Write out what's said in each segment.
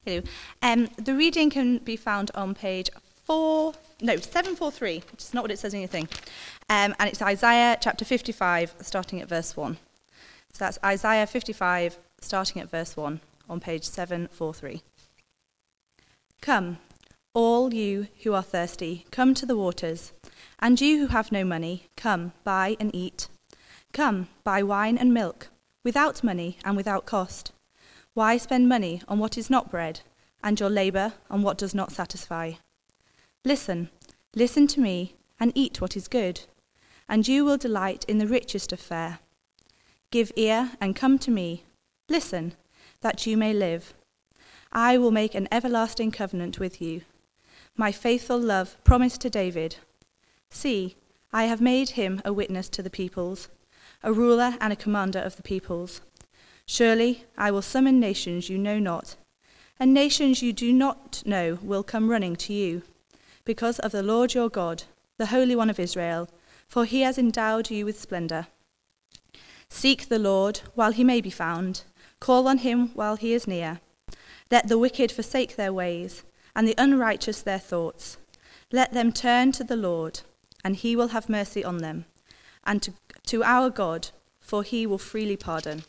Hello. The reading can be found on page 743, which is not what it says in your thing. And it's Isaiah chapter 55, starting at verse 1. So that's Isaiah 55, starting at verse 1, on page 743. Come, all you who are thirsty, come to the waters. And you who have no money, come, buy and eat. Come, buy wine and milk, without money and without cost. Why spend money on what is not bread, and your labour on what does not satisfy? Listen to me, and eat what is good, and you will delight in the richest of fare. Give ear and come to me. Listen, that you may live. I will make an everlasting covenant with you, my faithful love promised to David. See, I have made him a witness to the peoples, a ruler and a commander of the peoples. Surely I will summon nations you know not, and nations you do not know will come running to you, because of the Lord your God, the Holy One of Israel, for he has endowed you with splendour. Seek the Lord while he may be found, call on him while he is near. Let the wicked forsake their ways, and the unrighteous their thoughts. Let them turn to the Lord, and he will have mercy on them, and to our God, for he will freely pardon.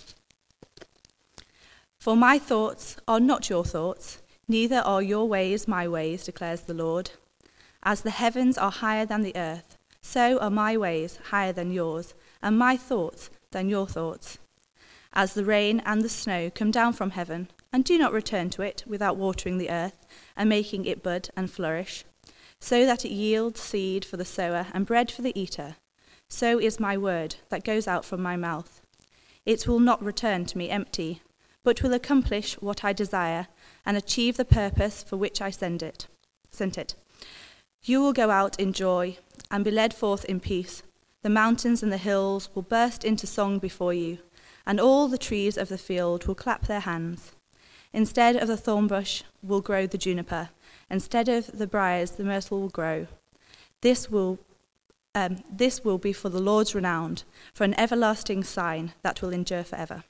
For my thoughts are not your thoughts, neither are your ways my ways, declares the Lord. As the heavens are higher than the earth, so are my ways higher than yours, and my thoughts than your thoughts. As the rain and the snow come down from heaven, and do not return to it without watering the earth, and making it bud and flourish, so that it yields seed for the sower and bread for the eater, so is my word that goes out from my mouth. It will not return to me empty, but will accomplish what I desire and achieve the purpose for which I sent it. You will go out in joy and be led forth in peace. The mountains and the hills will burst into song before you, and all the trees of the field will clap their hands. Instead of the thorn bush will grow the juniper. Instead of the briars, the myrtle will grow. This will be for the Lord's renown, for an everlasting sign that will endure forever.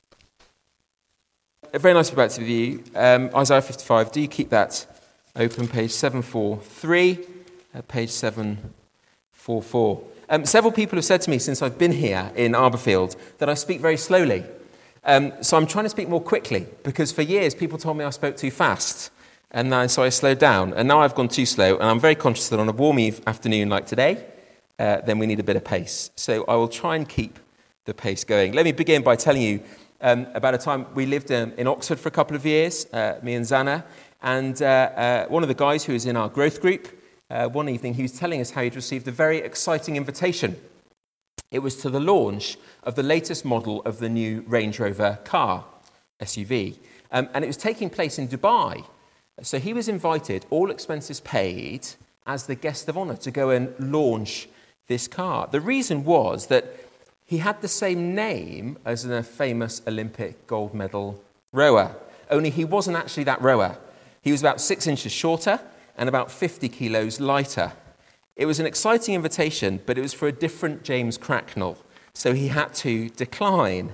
Very nice to be back with you. Isaiah 55, do you keep that open, page 743, page 744. Several people have said to me since I've been here in Arborfield that I speak very slowly. So I'm trying to speak more quickly, because for years people told me I spoke too fast, and so I slowed down. And now I've gone too slow, and I'm very conscious that on a warm afternoon like today, then we need a bit of pace. So I will try and keep the pace going. Let me begin by telling you about a time we lived in Oxford for a couple of years, me and Zana, and one of the guys who was in our growth group, one evening he was telling us how he'd received a very exciting invitation. It was to the launch of the latest model of the new Range Rover car, SUV, and it was taking place in Dubai. So he was invited, all expenses paid, as the guest of honour to go and launch this car. The reason was that he had the same name as a famous Olympic gold medal rower, only he wasn't actually that rower. He was about 6 inches shorter and about 50 kilos lighter. It was an exciting invitation, but it was for a different James Cracknell, so he had to decline.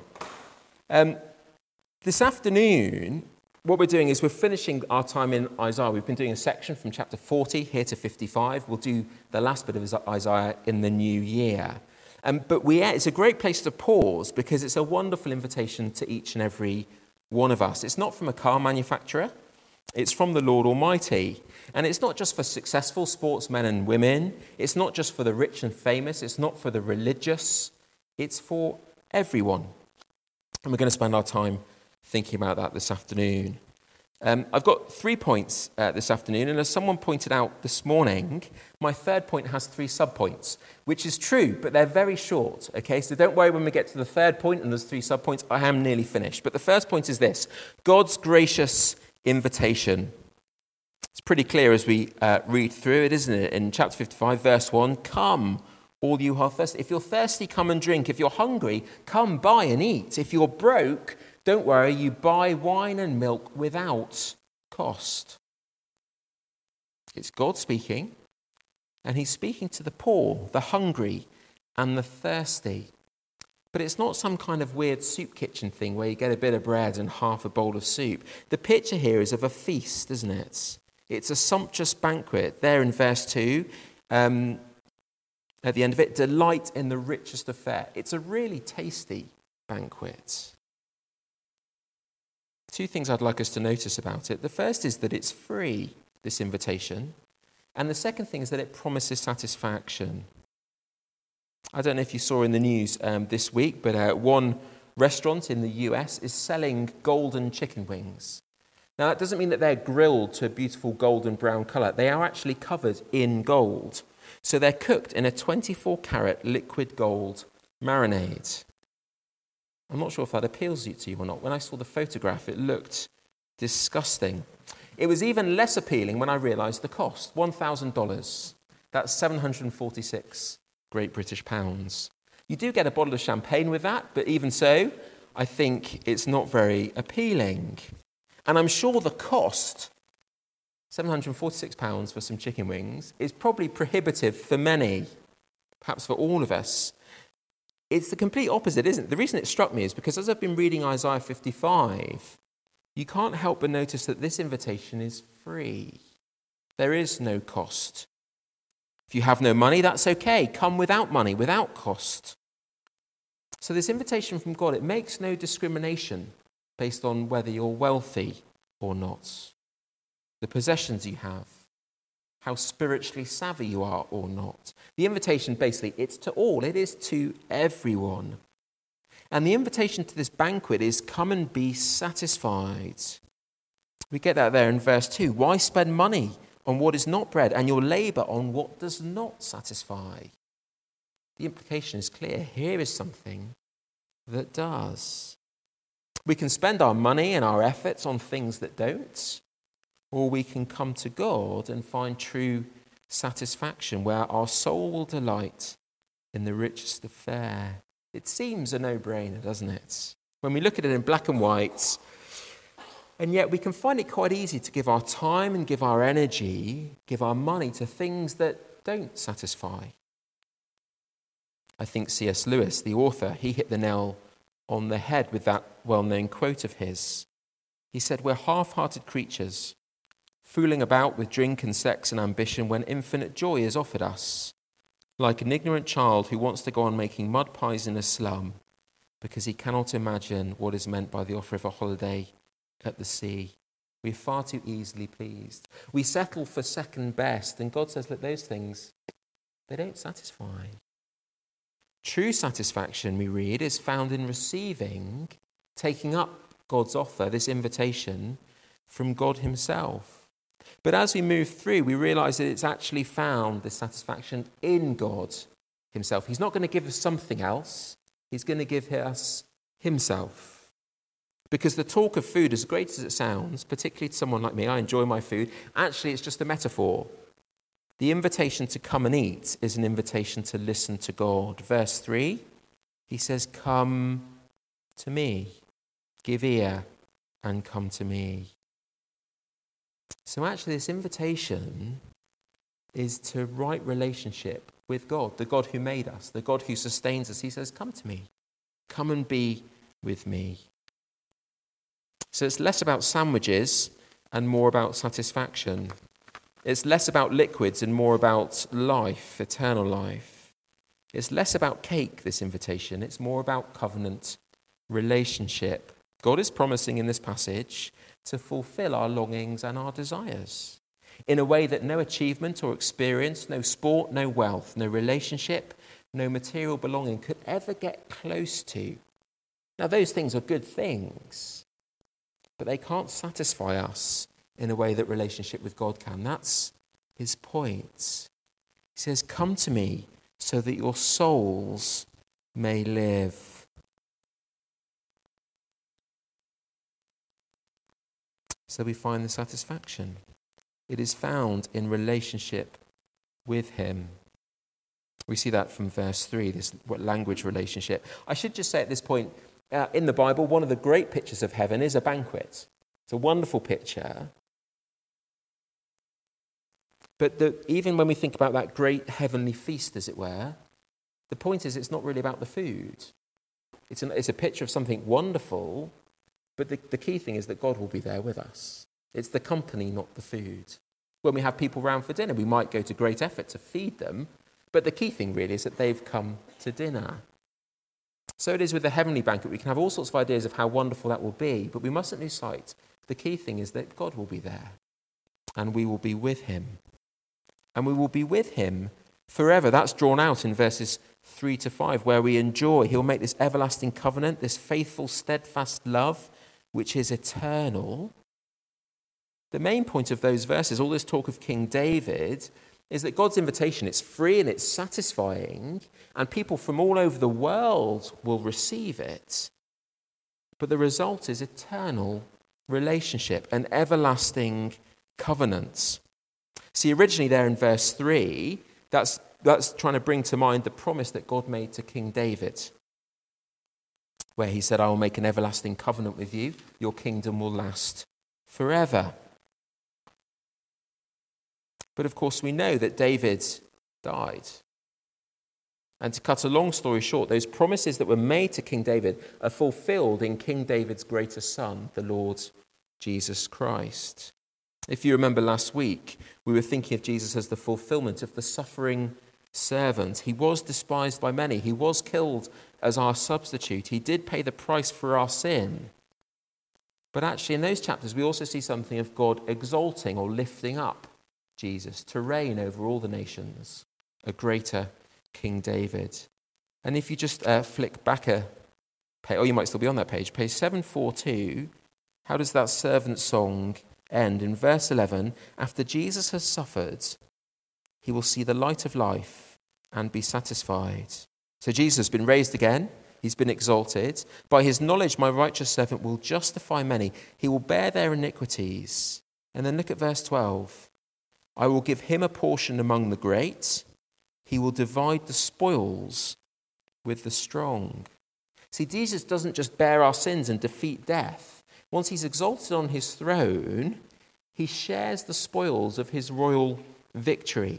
This afternoon, what we're doing is we're finishing our time in Isaiah. We've been doing a section from chapter 40 here to 55. We'll do the last bit of Isaiah in the new year. But it's a great place to pause, because it's a wonderful invitation to each and every one of us. It's not from a car manufacturer. It's from the Lord Almighty. And it's not just for successful sportsmen and women. It's not just for the rich and famous. It's not for the religious. It's for everyone. And we're going to spend our time thinking about that this afternoon. I've got 3 points this afternoon, and as someone pointed out this morning, my third point has 3 subpoints, which is true, but they're very short, okay? So don't worry when we get to the third point and there's 3 subpoints. I am nearly finished. But the first point is this: God's gracious invitation. It's pretty clear as we read through it, isn't it? In chapter 55, verse 1, come, all you who are thirsty. If you're thirsty, come and drink. If you're hungry, come buy and eat. If you're broke, don't worry, you buy wine and milk without cost. It's God speaking, and he's speaking to the poor, the hungry, and the thirsty. But it's not some kind of weird soup kitchen thing where you get a bit of bread and half a bowl of soup. The picture here is of a feast, isn't it? It's a sumptuous banquet. There in verse 2, at the end of it, delight in the richest of fare. It's a really tasty banquet. Two things I'd like us to notice about it. The first is that it's free, this invitation. And the second thing is that it promises satisfaction. I don't know if you saw in the news this week, but one restaurant in the US is selling golden chicken wings. Now, that doesn't mean that they're grilled to a beautiful golden brown colour. They are actually covered in gold. So they're cooked in a 24-carat liquid gold marinade. I'm not sure if that appeals to you or not. When I saw the photograph, it looked disgusting. It was even less appealing when I realised the cost, $1,000. That's 746 Great British pounds. You do get a bottle of champagne with that, but even so, I think it's not very appealing. And I'm sure the cost, £746 for some chicken wings, is probably prohibitive for many, perhaps for all of us. It's the complete opposite, isn't it? The reason it struck me is because as I've been reading Isaiah 55, you can't help but notice that this invitation is free. There is no cost. If you have no money, that's okay. Come without money, without cost. So this invitation from God, it makes no discrimination based on whether you're wealthy or not, the possessions you have, how spiritually savvy you are or not. The invitation, basically, it's to all. It is to everyone. And the invitation to this banquet is come and be satisfied. We get that there in verse 2. Why spend money on what is not bread and your labour on what does not satisfy? The implication is clear. Here is something that does. We can spend our money and our efforts on things that don't, or we can come to God and find true satisfaction where our soul will delight in the richest of fare. It seems a no-brainer, doesn't it? When we look at it in black and white, and yet we can find it quite easy to give our time and give our energy, give our money to things that don't satisfy. I think C.S. Lewis, the author, he hit the nail on the head with that well-known quote of his. He said, "We're half-hearted creatures, fooling about with drink and sex and ambition when infinite joy is offered us, like an ignorant child who wants to go on making mud pies in a slum because he cannot imagine what is meant by the offer of a holiday at the sea. We're far too easily pleased. We settle for second best, and God says, look, those things, they don't satisfy." True satisfaction, we read, is found in receiving, taking up God's offer, this invitation from God himself. But as we move through, we realise that it's actually found this satisfaction in God himself. He's not going to give us something else. He's going to give us himself. Because the talk of food, as great as it sounds, particularly to someone like me, I enjoy my food, actually it's just a metaphor. The invitation to come and eat is an invitation to listen to God. Verse 3, he says, "Come to me, give ear and come to me." So actually this invitation is to right relationship with God, the God who made us, the God who sustains us. He says, come to me, come and be with me. So it's less about sandwiches and more about satisfaction. It's less about liquids and more about life, eternal life. It's less about cake, this invitation. It's more about covenant relationship. God is promising in this passage to fulfill our longings and our desires in a way that no achievement or experience, no sport, no wealth, no relationship, no material belonging could ever get close to. Now, those things are good things, but they can't satisfy us in a way that relationship with God can. That's his point. He says, come to me so that your souls may live. So we find the satisfaction. It is found in relationship with him. We see that from verse 3, this language relationship. I should just say at this point, in the Bible, one of the great pictures of heaven is a banquet. It's a wonderful picture. But even when we think about that great heavenly feast, as it were, the point is it's not really about the food. It's a picture of something wonderful, but the key thing is that God will be there with us. It's the company, not the food. When we have people round for dinner, we might go to great effort to feed them, but the key thing really is that they've come to dinner. So it is with the heavenly banquet. We can have all sorts of ideas of how wonderful that will be, but we mustn't lose sight. The key thing is that God will be there, and we will be with him. And we will be with him forever. That's drawn out in verses 3 to 5, where we enjoy. He'll make this everlasting covenant, this faithful, steadfast love, which is eternal. The main point of those verses, all this talk of King David, is that God's invitation, it's free and it's satisfying, and people from all over the world will receive it. But the result is eternal relationship, an everlasting covenant. See, originally there in verse 3, that's trying to bring to mind the promise that God made to King David, where he said, I will make an everlasting covenant with you. Your kingdom will last forever. But of course, we know that David died. And to cut a long story short, those promises that were made to King David are fulfilled in King David's greatest son, the Lord Jesus Christ. If you remember last week, we were thinking of Jesus as the fulfillment of the suffering servant. He was despised by many. He was killed as our substitute. He did pay the price for our sin. But actually, in those chapters, we also see something of God exalting or lifting up Jesus to reign over all the nations, a greater King David. And if you just flick back a page, or you might still be on that page 742, how does that servant song end? In verse 11, after Jesus has suffered, he will see the light of life and be satisfied. So Jesus has been raised again. He's been exalted. By his knowledge, my righteous servant will justify many. He will bear their iniquities. And then look at verse 12. I will give him a portion among the great. He will divide the spoils with the strong. See, Jesus doesn't just bear our sins and defeat death. Once he's exalted on his throne, he shares the spoils of his royal victory.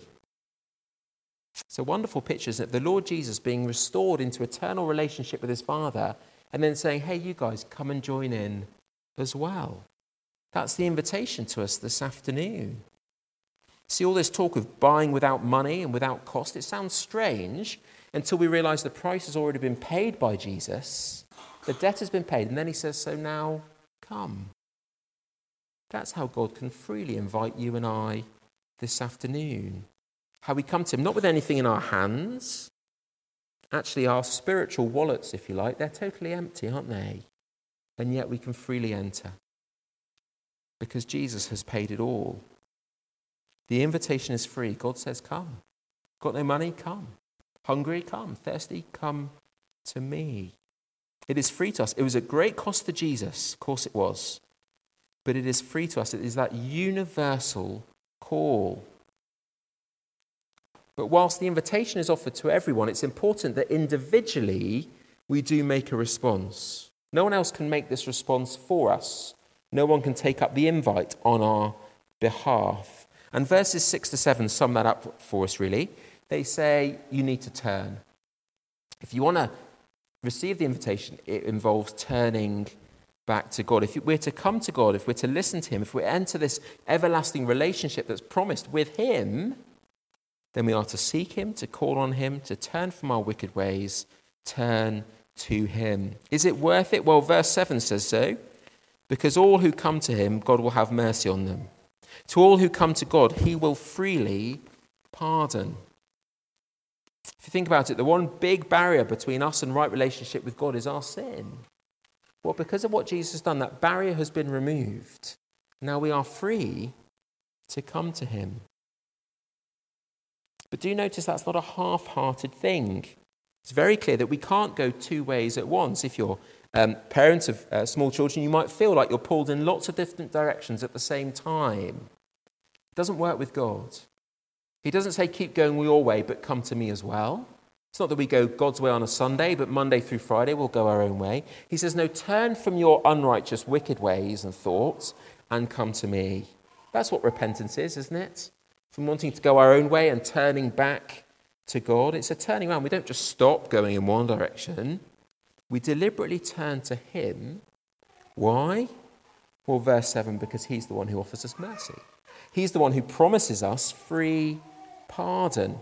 It's a wonderful picture, isn't it? The Lord Jesus being restored into eternal relationship with his Father and then saying, hey, you guys, come and join in as well. That's the invitation to us this afternoon. See, all this talk of buying without money and without cost, it sounds strange until we realize the price has already been paid by Jesus. The debt has been paid. And then he says, so now come. That's how God can freely invite you and I this afternoon. How we come to him, not with anything in our hands. Actually, our spiritual wallets, if you like, they're totally empty, aren't they? And yet we can freely enter because Jesus has paid it all. The invitation is free. God says, come. Got no money? Come. Hungry? Come. Thirsty? Come to me. It is free to us. It was at great cost to Jesus. Of course it was. But it is free to us. It is that universal call. But whilst the invitation is offered to everyone, it's important that individually we do make a response. No one else can make this response for us. No one can take up the invite on our behalf. And verses 6 to 7 sum that up for us, really. They say you need to turn. If you want to receive the invitation, it involves turning back to God. If we're to come to God, if we're to listen to him, if we enter this everlasting relationship that's promised with him, then we are to seek him, to call on him, to turn from our wicked ways, turn to him. Is it worth it? Well, verse 7 says so. Because all who come to him, God will have mercy on them. To all who come to God, he will freely pardon. If you think about it, the one big barrier between us and right relationship with God is our sin. Well, because of what Jesus has done, that barrier has been removed. Now we are free to come to him. But do notice that's not a half-hearted thing. It's very clear that we can't go two ways at once. If you're parents of small children, you might feel like you're pulled in lots of different directions at the same time. It doesn't work with God. He doesn't say, keep going your way, but come to me as well. It's not that we go God's way on a Sunday, but Monday through Friday we'll go our own way. He says, no, turn from your unrighteous, wicked ways and thoughts and come to me. That's what repentance is, isn't it? From wanting to go our own way and turning back to God. It's a turning around. We don't just stop going in one direction. We deliberately turn to him. Why? Well, verse 7, because he's the one who offers us mercy. He's the one who promises us free pardon.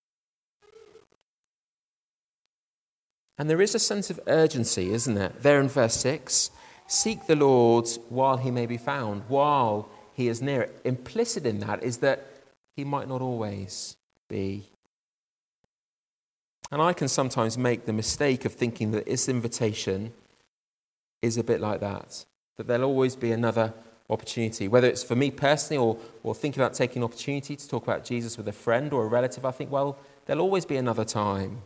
And there is a sense of urgency, isn't there? There in verse 6, seek the Lord while he may be found, while he is near. Implicit in that is that he might not always be. And I can sometimes make the mistake of thinking that this invitation is a bit like that there'll always be another opportunity. Whether it's for me personally or thinking about taking an opportunity to talk about Jesus with a friend or a relative, I think, well, there'll always be another time.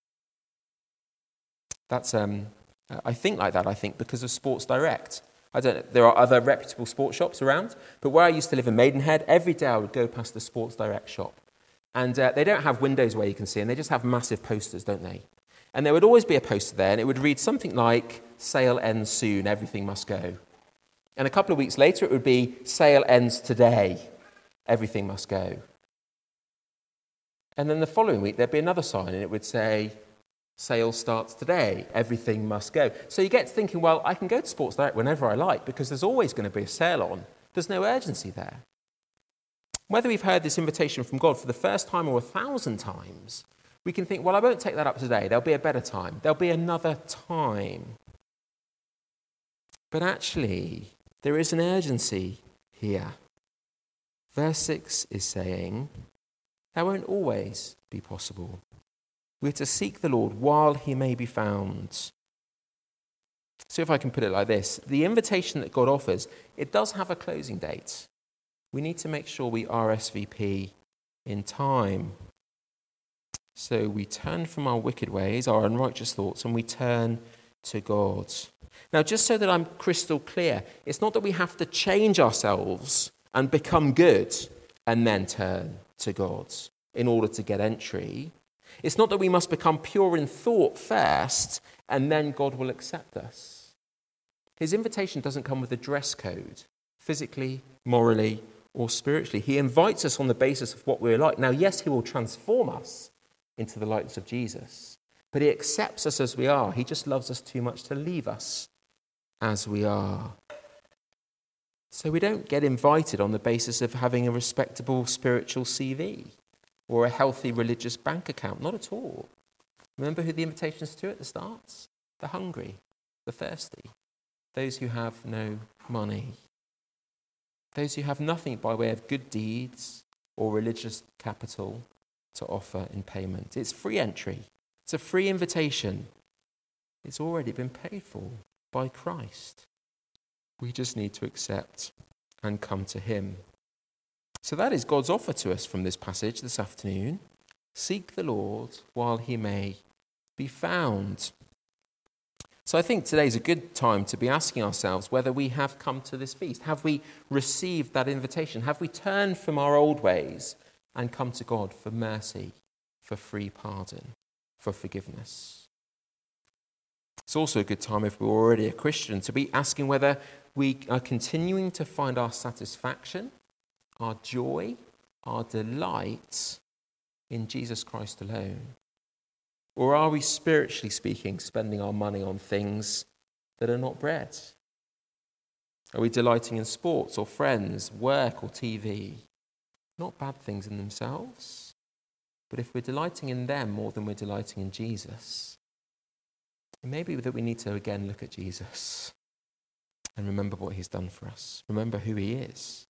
That's I think like that, because of Sports Direct. I don't know, there are other reputable sports shops around, but where I used to live in Maidenhead, every day I would go past the Sports Direct shop. And they don't have windows where you can see, and they just have massive posters, don't they? And there would always be a poster there, and it would read something like, sale ends soon, everything must go. And a couple of weeks later, it would be, sale ends today, everything must go. And then the following week, there'd be another sign, and it would say, sale starts today, everything must go. So you get to thinking, well, I can go to Sports Direct whenever I like, because there's always going to be a sale on. There's no urgency there. Whether we've heard this invitation from God for the first time or 1,000 times, we can think, well, I won't take that up today. There'll be a better time. There'll be another time. But actually, there is an urgency here. Verse 6 is saying, that won't always be possible. We're to seek the Lord while he may be found. So if I can put it like this, the invitation that God offers, it does have a closing date. We need to make sure we RSVP in time. So we turn from our wicked ways, our unrighteous thoughts, and we turn to God. Now, just so that I'm crystal clear, it's not that we have to change ourselves and become good and then turn to God in order to get entry. It's not that we must become pure in thought first and then God will accept us. His invitation doesn't come with a dress code, physically, morally, or spiritually. He invites us on the basis of what we're like. Now, yes, he will transform us into the likeness of Jesus, but he accepts us as we are. He just loves us too much to leave us as we are. So we don't get invited on the basis of having a respectable spiritual CV or a healthy religious bank account. Not at all. Remember who the invitation is to at the start? The hungry, the thirsty, those who have no money, those who have nothing by way of good deeds or religious capital to offer in payment. It's free entry. It's a free invitation. It's already been paid for by Christ. We just need to accept and come to him. So that is God's offer to us from this passage this afternoon. Seek the Lord while he may be found. So I think today's a good time to be asking ourselves whether we have come to this feast. Have we received that invitation? Have we turned from our old ways and come to God for mercy, for free pardon, for forgiveness? It's also a good time, if we're already a Christian, to be asking whether we are continuing to find our satisfaction, our joy, our delight in Jesus Christ alone. Or are we, spiritually speaking, spending our money on things that are not bread? Are we delighting in sports or friends, work or TV? Not bad things in themselves, but if we're delighting in them more than we're delighting in Jesus, it may be that we need to again look at Jesus and remember what he's done for us. Remember who he is.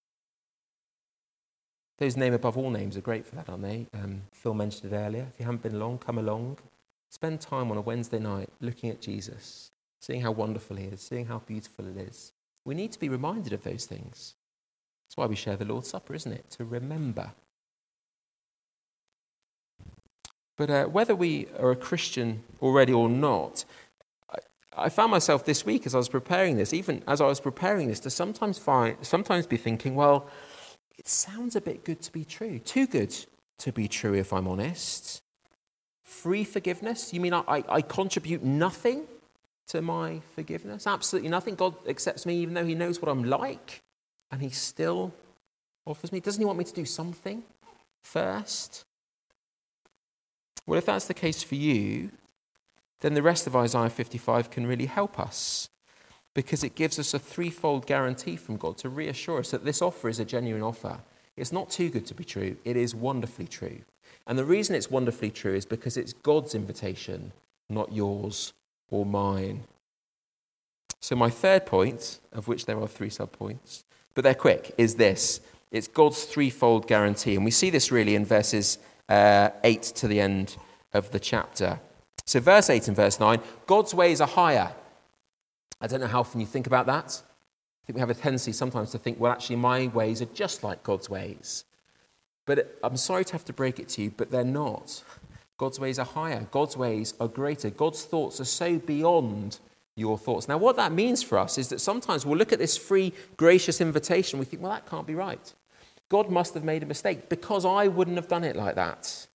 Those name above all names are great for that, aren't they? Phil mentioned it earlier. If you haven't been along, come along. Spend time on a Wednesday night looking at Jesus, seeing how wonderful he is, seeing how beautiful it is. We need to be reminded of those things. That's why we share the Lord's Supper, isn't it? To remember. But whether we are a Christian already or not, I found myself this week as I was preparing this, even as I was preparing this, to sometimes be thinking, well, it sounds a bit good to be true. Too good to be true, if I'm honest. Free forgiveness? You mean I contribute nothing to my forgiveness? Absolutely nothing. God accepts me even though he knows what I'm like, and he still offers me. Doesn't he want me to do something first? Well, if that's the case for you, then the rest of Isaiah 55 can really help us, because it gives us a threefold guarantee from God to reassure us that this offer is a genuine offer. It's not too good to be true. It is wonderfully true. And the reason it's wonderfully true is because it's God's invitation, not yours or mine. So my third point, of which there are 3 sub-points, but they're quick, is this. It's God's threefold guarantee. And we see this really in verses 8 to the end of the chapter. So verse 8 and verse 9, God's ways are higher. I don't know how often you think about that. I think we have a tendency sometimes to think, well, actually, my ways are just like God's ways. But I'm sorry to have to break it to you, but they're not. God's ways are higher. God's ways are greater. God's thoughts are so beyond your thoughts. Now, what that means for us is that sometimes we'll look at this free, gracious invitation. We think, well, that can't be right. God must have made a mistake because I wouldn't have done it like that.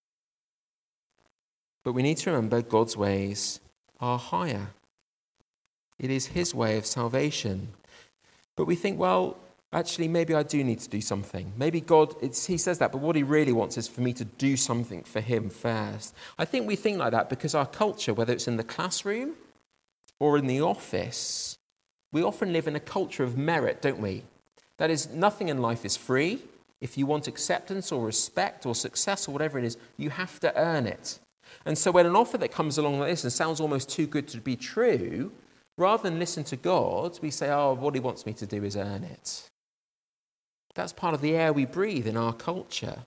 But we need to remember God's ways are higher. It is his way of salvation. But we think, well, actually, maybe I do need to do something. Maybe God, he says that, but what he really wants is for me to do something for him first. I think we think like that because our culture, whether it's in the classroom or in the office, we often live in a culture of merit, don't we? That is, nothing in life is free. If you want acceptance or respect or success or whatever it is, you have to earn it. And so when an offer that comes along like this and sounds almost too good to be true, rather than listen to God, we say, oh, what he wants me to do is earn it. That's part of the air we breathe in our culture.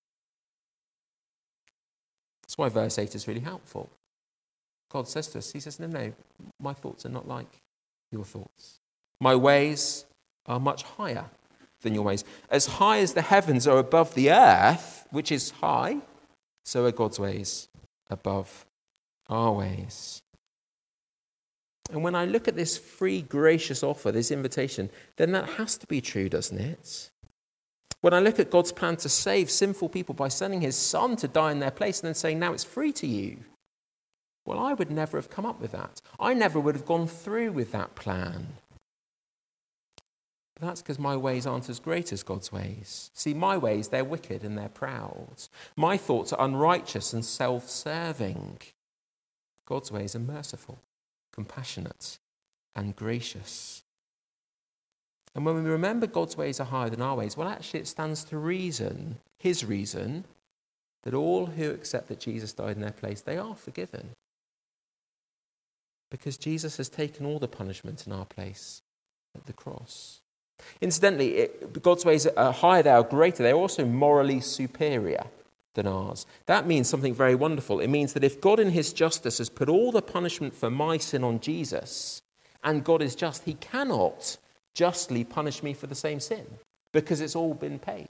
That's why verse 8 is really helpful. God says to us, he says, no, my thoughts are not like your thoughts. My ways are much higher than your ways. As high as the heavens are above the earth, which is high, so are God's ways above our ways. And when I look at this free, gracious offer, this invitation, then that has to be true, doesn't it? When I look at God's plan to save sinful people by sending his son to die in their place and then saying, now it's free to you. Well, I would never have come up with that. I never would have gone through with that plan. But that's because my ways aren't as great as God's ways. See, my ways, they're wicked and they're proud. My thoughts are unrighteous and self-serving. God's ways are merciful, compassionate, and gracious. And when we remember God's ways are higher than our ways, well, actually it stands to reason, his reason, that all who accept that Jesus died in their place, they are forgiven. Because Jesus has taken all the punishment in our place at the cross. Incidentally, God's ways are higher, they are greater, they're also morally superior than ours. That means something very wonderful. It means that if God in his justice has put all the punishment for my sin on Jesus, and God is just, he cannot justly punish me for the same sin, because it's all been paid.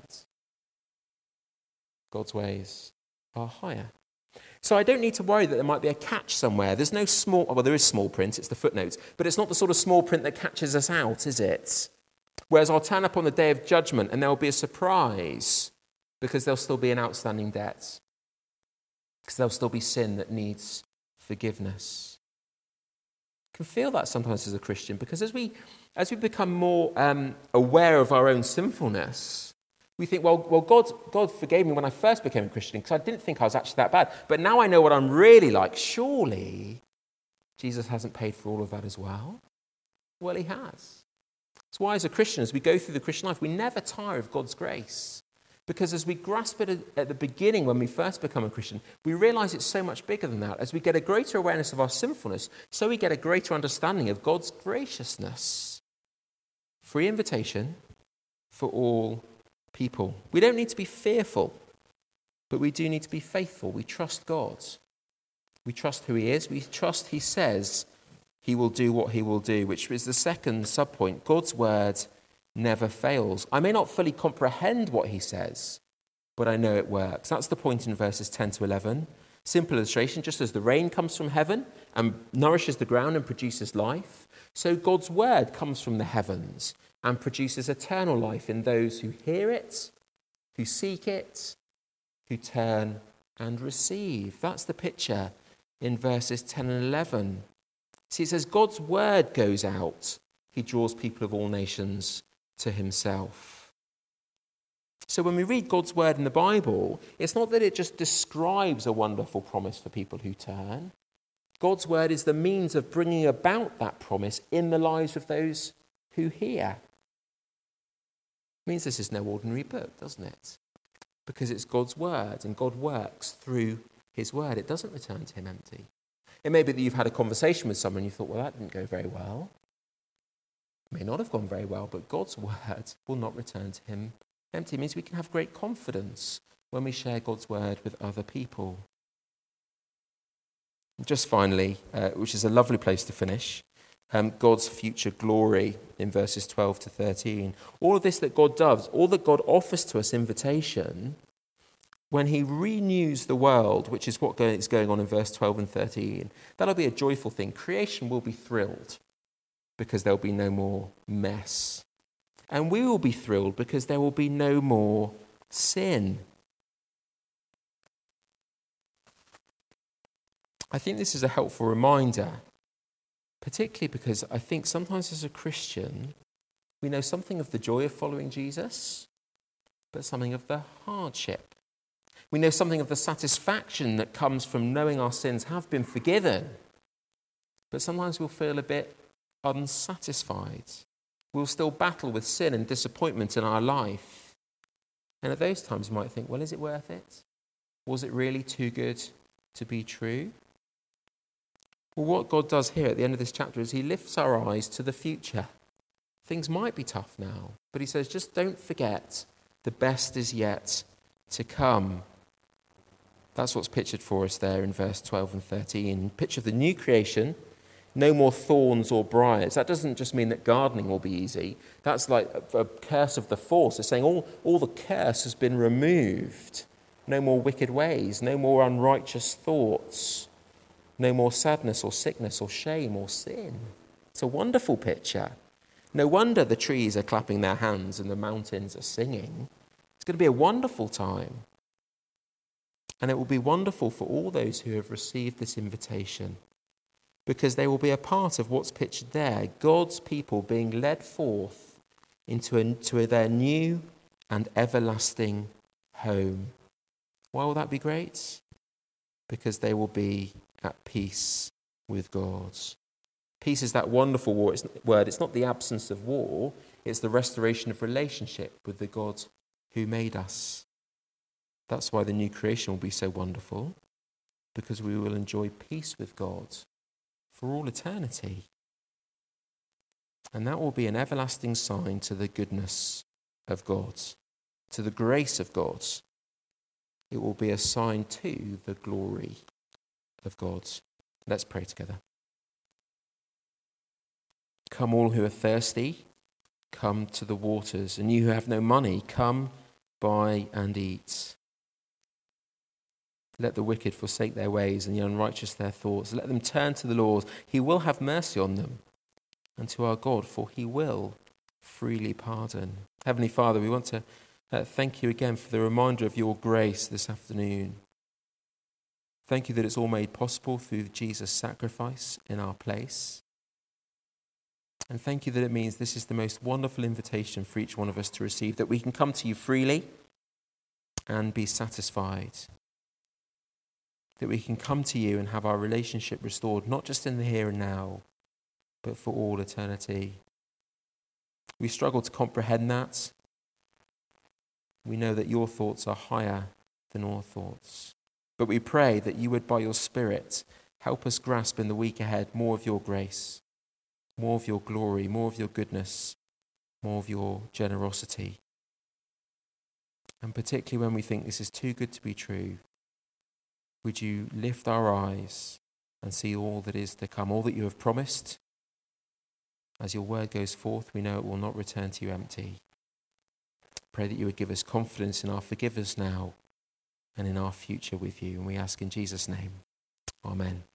God's ways are higher. So I don't need to worry that there might be a catch somewhere. There's no there is small print, it's the footnotes, but it's not the sort of small print that catches us out, is it? Whereas I'll turn up on the day of judgment and there will be a surprise because there'll still be an outstanding debt. Because there'll still be sin that needs forgiveness. I can feel that sometimes as a Christian because as we become more aware of our own sinfulness, we think, well, God forgave me when I first became a Christian because I didn't think I was actually that bad. But now I know what I'm really like. Surely Jesus hasn't paid for all of that as well? Well, he has. That's why as a Christian, as we go through the Christian life, we never tire of God's grace. Because as we grasp it at the beginning when we first become a Christian, we realize it's so much bigger than that. As we get a greater awareness of our sinfulness, so we get a greater understanding of God's graciousness. Free invitation for all people. We don't need to be fearful, but we do need to be faithful. We trust God. We trust who he is. We trust he says he will do what he will do, which is the second subpoint. God's word never fails. I may not fully comprehend what he says, but I know it works. That's the point in verses 10 to 11. Simple illustration, just as the rain comes from heaven and nourishes the ground and produces life, so God's word comes from the heavens and produces eternal life in those who hear it, who seek it, who turn and receive. That's the picture in verses 10 and 11. See, it says God's word goes out. He draws people of all nations to himself. So when we read God's word in the Bible, it's not that it just describes a wonderful promise for people who turn. God's word is the means of bringing about that promise in the lives of those who hear. It means this is no ordinary book, doesn't it? Because it's God's word, and God works through his word. It doesn't return to him empty. It may be that you've had a conversation with someone and you thought, well, that didn't go very well. It may not have gone very well, but God's word will not return to him empty. It means we can have great confidence when we share God's word with other people. And just finally, which is a lovely place to finish, God's future glory in verses 12 to 13. All of this that God does, all that God offers to us invitation, when he renews the world, which is what is going on in verse 12 and 13, that'll be a joyful thing. Creation will be thrilled because there'll be no more mess. And we will be thrilled because there will be no more sin. I think this is a helpful reminder, particularly because I think sometimes as a Christian, we know something of the joy of following Jesus, but something of the hardship. We know something of the satisfaction that comes from knowing our sins have been forgiven, but sometimes we'll feel a bit unsatisfied. We'll still battle with sin and disappointment in our life. And at those times you might think, well, is it worth it? Was it really too good to be true? Well, what God does here at the end of this chapter is he lifts our eyes to the future. Things might be tough now, but he says, just don't forget, the best is yet to come. That's what's pictured for us there in verse 12 and 13. Picture of the new creation, no more thorns or briars. That doesn't just mean that gardening will be easy. That's like a curse of the force. It's saying all the curse has been removed. No more wicked ways, no more unrighteous thoughts. No more sadness or sickness or shame or sin. It's a wonderful picture. No wonder the trees are clapping their hands and the mountains are singing. It's going to be a wonderful time. And it will be wonderful for all those who have received this invitation, because they will be a part of what's pictured there, God's people being led forth into their new and everlasting home. Why will that be great? Because they will be at peace with God. Peace is that wonderful word. It's not the absence of war. It's the restoration of relationship with the God who made us. That's why the new creation will be so wonderful, because we will enjoy peace with God for all eternity. And that will be an everlasting sign to the goodness of God, to the grace of God. It will be a sign to the glory of God. Let's pray together. Come all who are thirsty, come to the waters, and you who have no money, come buy and eat. Let the wicked forsake their ways and the unrighteous their thoughts. Let them turn to the Lord. He will have mercy on them, and to our God, for he will freely pardon. Heavenly Father, we want to thank you again for the reminder of your grace this afternoon. Thank you that it's all made possible through Jesus' sacrifice in our place. And thank you that it means this is the most wonderful invitation for each one of us to receive, that we can come to you freely and be satisfied. That we can come to you and have our relationship restored, not just in the here and now, but for all eternity. We struggle to comprehend that. We know that your thoughts are higher than our thoughts. But we pray that you would, by your Spirit, help us grasp in the week ahead more of your grace, more of your glory, more of your goodness, more of your generosity. And particularly when we think this is too good to be true, would you lift our eyes and see all that is to come, all that you have promised? As your word goes forth, we know it will not return to you empty. Pray that you would give us confidence in our forgiveness now and in our future with you. And we ask in Jesus' name. Amen.